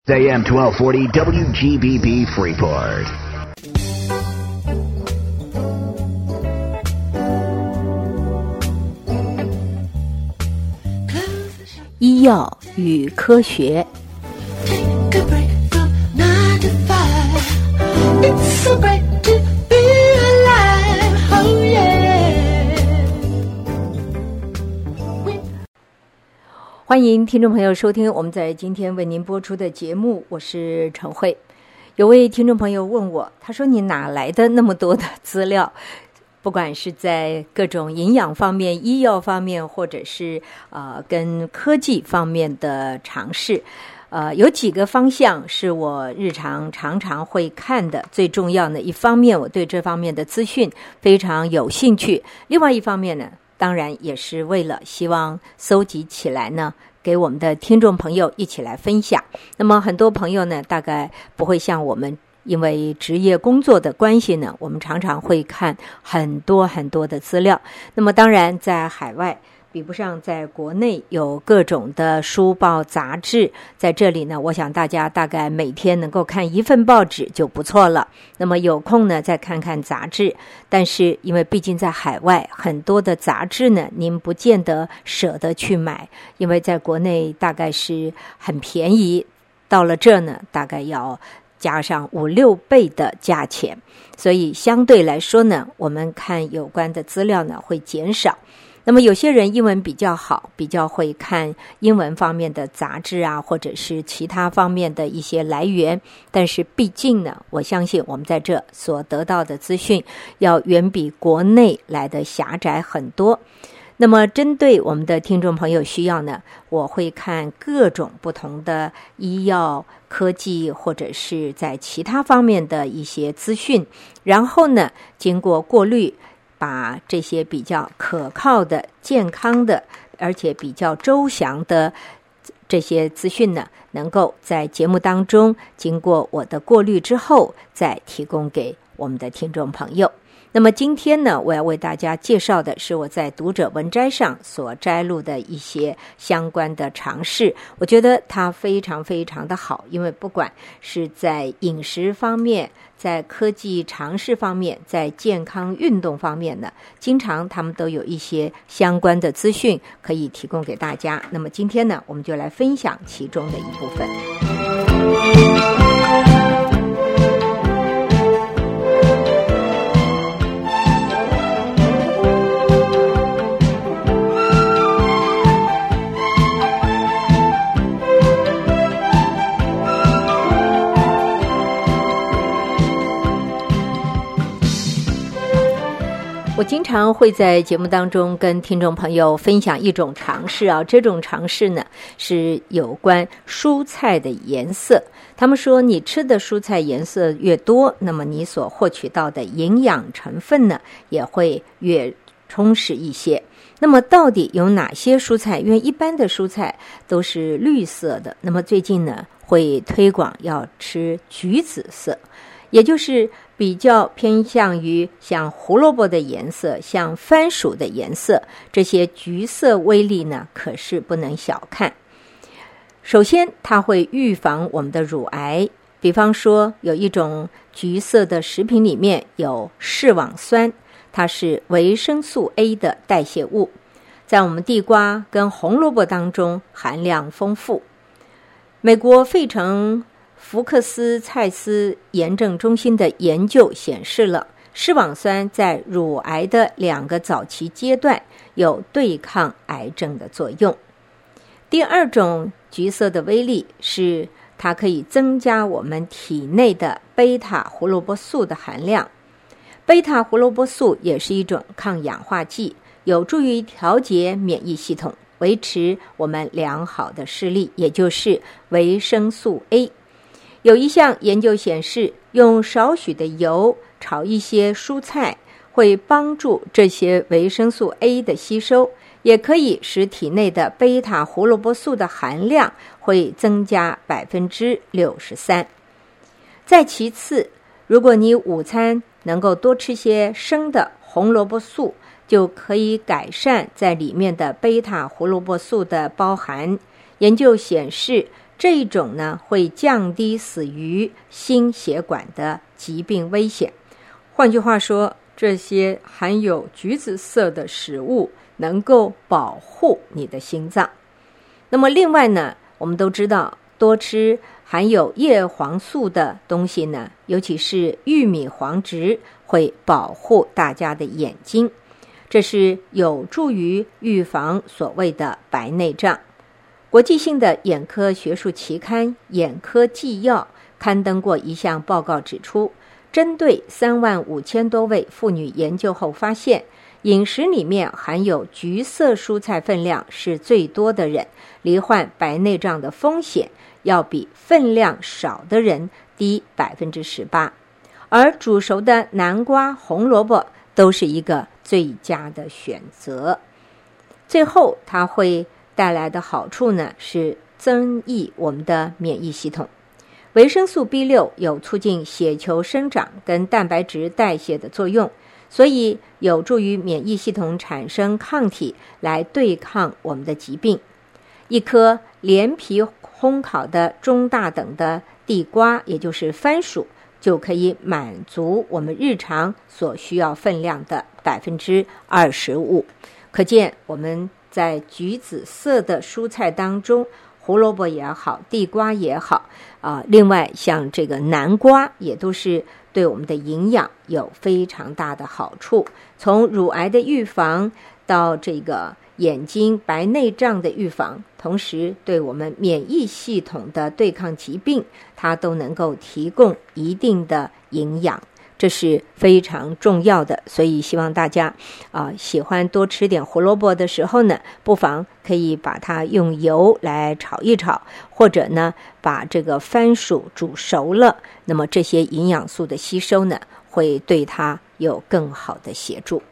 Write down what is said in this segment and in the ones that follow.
AM 1240 WGBB Freeport。 医药与科学。欢迎听众朋友收听我们在今天为您播出的节目，我是陈慧。有位听众朋友问我，他说你哪来的那么多的资料，不管是在各种营养方面、医药方面，或者是跟科技方面的尝试，有几个方向是我日常常常会看的。最重要的一方面，我对这方面的资讯非常有兴趣；另外一方面呢，当然也是为了希望搜集起来呢，给我们的听众朋友一起来分享。那么很多朋友呢，大概不会像我们，因为职业工作的关系呢，我们常常会看很多很多的资料。那么当然在海外比不上在国内有各种的书报杂志，在这里呢，我想大家大概每天能够看一份报纸就不错了。那么有空呢，再看看杂志。但是因为毕竟在海外，很多的杂志呢，您不见得舍得去买，因为在国内大概是很便宜，到了这呢，大概要加上5-6倍的价钱，所以相对来说呢，我们看有关的资料呢会减少。那么有些人英文比较好，比较会看英文方面的杂志啊，或者是其他方面的一些来源，但是毕竟呢，我相信我们在这所得到的资讯要远比国内来的狭窄很多。那么针对我们的听众朋友需要呢，我会看各种不同的医药科技或者是在其他方面的一些资讯，然后呢经过过滤，把这些比较可靠的、健康的而且比较周详的这些资讯呢，能够在节目当中经过我的过滤之后再提供给我们的听众朋友。那么今天呢，我要为大家介绍的是我在读者文摘上所摘录的一些相关的尝试。我觉得它非常非常的好，因为不管是在饮食方面，在科技尝试方面，在健康运动方面呢，经常他们都有一些相关的资讯可以提供给大家。那么今天呢，我们就来分享其中的一部分。我经常会在节目当中跟听众朋友分享一种尝试啊，这种尝试呢是有关蔬菜的颜色。他们说你吃的蔬菜颜色越多，那么你所获取到的营养成分呢也会越充实一些。那么到底有哪些蔬菜？因为一般的蔬菜都是绿色的，那么最近呢会推广要吃橘紫色，也就是比较偏向于像胡萝卜的颜色，像番薯的颜色，这些橘色微粒呢可是不能小看。首先它会预防我们的乳癌，比方说有一种橘色的食品里面有视网酸，它是维生素 A 的代谢物，在我们地瓜跟红萝卜当中含量丰富。美国费城福克斯蔡司炎症中心的研究显示了视网酸在乳癌的2个早期阶段有对抗癌症的作用。第二种橘色的微粒是它可以增加我们体内的贝塔胡萝卜素的含量。贝塔胡萝卜素也是一种抗氧化剂，有助于调节免疫系统，维持我们良好的视力，也就是维生素 A。有一项研究显示，用少许的油炒一些蔬菜，会帮助这些维生素 A 的吸收，也可以使体内的贝塔胡萝卜素的含量会增加 63%。 再其次，如果你午餐能够多吃些生的红萝卜素，就可以改善在里面的贝塔胡萝卜素的包含。研究显示， 这一种呢会降低死于心血管的疾病危险。换句话说，这些含有橘子色的食物能够保护你的心脏。那么另外呢，我们都知道多吃含有叶黄素的东西呢，尤其是玉米黄质，会保护大家的眼睛，这是有助于预防所谓的白内障。国际性的眼科学术期刊《眼科纪要》刊登过一项报告，指出针对35000多位妇女研究后发现，饮食里面含有橘色蔬菜分量是最多的人，罹患白内障的风险要比分量少的人低 18%。 而煮熟的南瓜、红萝卜都是一个最佳的选择。最后它会带来的好处呢，是增益我们的免疫系统。维生素 B6 有促进血球生长跟蛋白质代谢的作用，所以有助于免疫系统产生抗体来对抗我们的疾病。一颗连皮烘烤的中大等的地瓜，也就是番薯，就可以满足我们日常所需要分量的 25%。 可见我们在橘子色的蔬菜当中，胡萝卜也好，地瓜也好，另外像这个南瓜也都是对我们的营养有非常大的好处，从乳癌的预防到这个眼睛白内障的预防，同时对我们免疫系统的对抗疾病，它都能够提供一定的营养，这是非常重要的。所以希望大家喜欢多吃点胡萝卜的时候呢，不妨可以把它用油来炒一炒，或者呢把这个番薯煮熟了，那么这些营养素的吸收呢，会对它有更好的协助。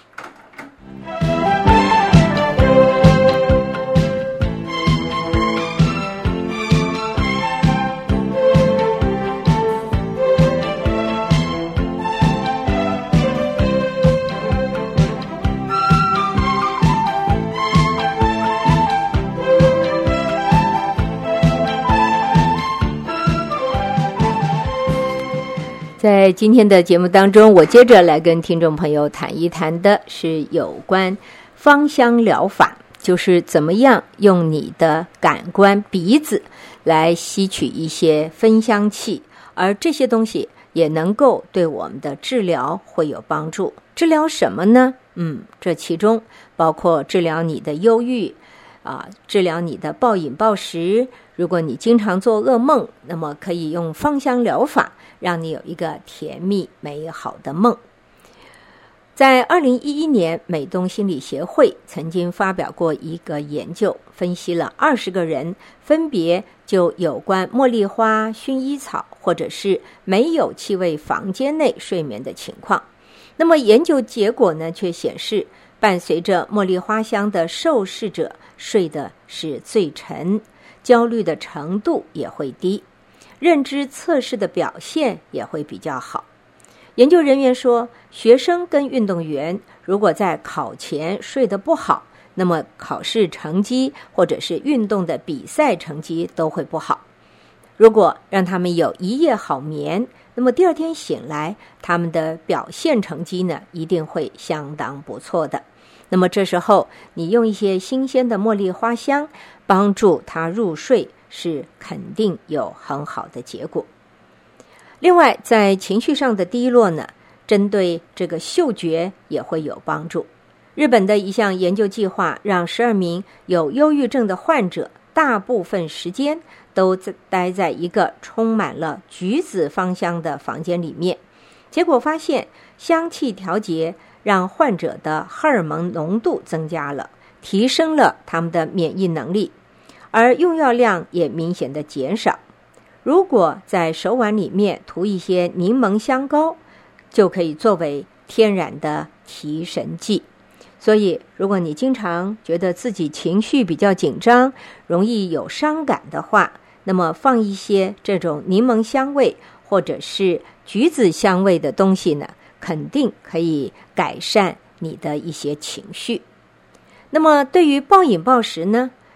在今天的节目当中，我接着来跟听众朋友谈一谈的是有关芳香疗法，就是怎么样用你的感官鼻子来吸取一些芬香气，而这些东西也能够对我们的治疗会有帮助。治疗什么呢？这其中包括治疗你的忧郁治疗你的暴饮暴食。如果你经常做噩梦，那么可以用芳香疗法让你有一个甜蜜美好的梦。在2011年，美东心理协会曾经发表过一个研究，分析了20个人，分别就有关茉莉花、薰衣草或者是没有气味房间内睡眠的情况。那么研究结果呢，却显示伴随着茉莉花香的受试者睡的是最沉，焦虑的程度也会低，认知测试的表现也会比较好。研究人员说，学生跟运动员如果在考前睡得不好，那么考试成绩或者是运动的比赛成绩都会不好。如果让他们有一夜好眠，那么第二天醒来，他们的表现成绩呢，一定会相当不错的。那么这时候你用一些新鲜的茉莉花香帮助他入睡，是肯定有很好的结果。另外在情绪上的低落呢，针对这个嗅觉也会有帮助。日本的一项研究计划让12名有忧郁症的患者大部分时间都待在一个充满了橘子芳香的房间里面，结果发现香气调节让患者的荷尔蒙浓度增加了，提升了他们的免疫能力，而用药量也明显的减少。如果在手腕里面涂一些柠檬香膏，就可以作为天然的提神剂。所以如果你经常觉得自己情绪比较紧张，容易有伤感的话，那么放一些这种柠檬香味或者是橘子香味的东西呢，肯定可以改善你的一些情绪。那么对于暴饮暴食呢，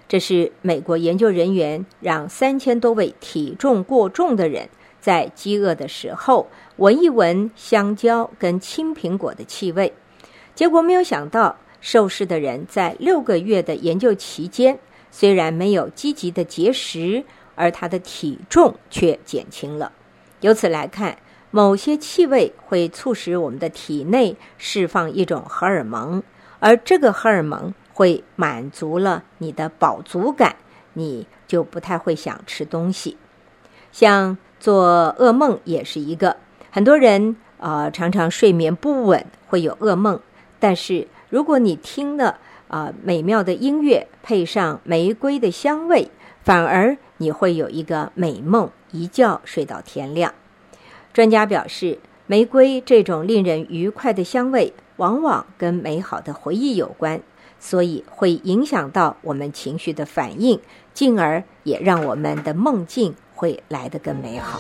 这是美国研究人员让3000多位体重过重的人在饥饿的时候闻一闻香蕉跟青苹果的气味，结果没有想到受试的人在6个月的研究期间，虽然没有积极的节食，而他的体重却减轻了。由此来看，某些气味会促使我们的体内释放一种荷尔蒙，而这个荷尔蒙会满足了你的饱足感，你就不太会想吃东西。像做噩梦也是一个，很多人常常睡眠不稳，会有噩梦，但是如果你听了美妙的音乐，配上玫瑰的香味，反而你会有一个美梦，一觉睡到天亮。专家表示，玫瑰这种令人愉快的香味往往跟美好的回忆有关，所以会影响到我们情绪的反应，进而也让我们的梦境会来得更美好。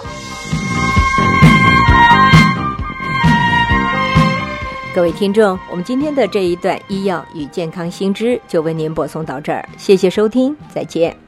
各位听众，我们今天的这一段医药与健康新知就为您播送到这儿，谢谢收听，再见。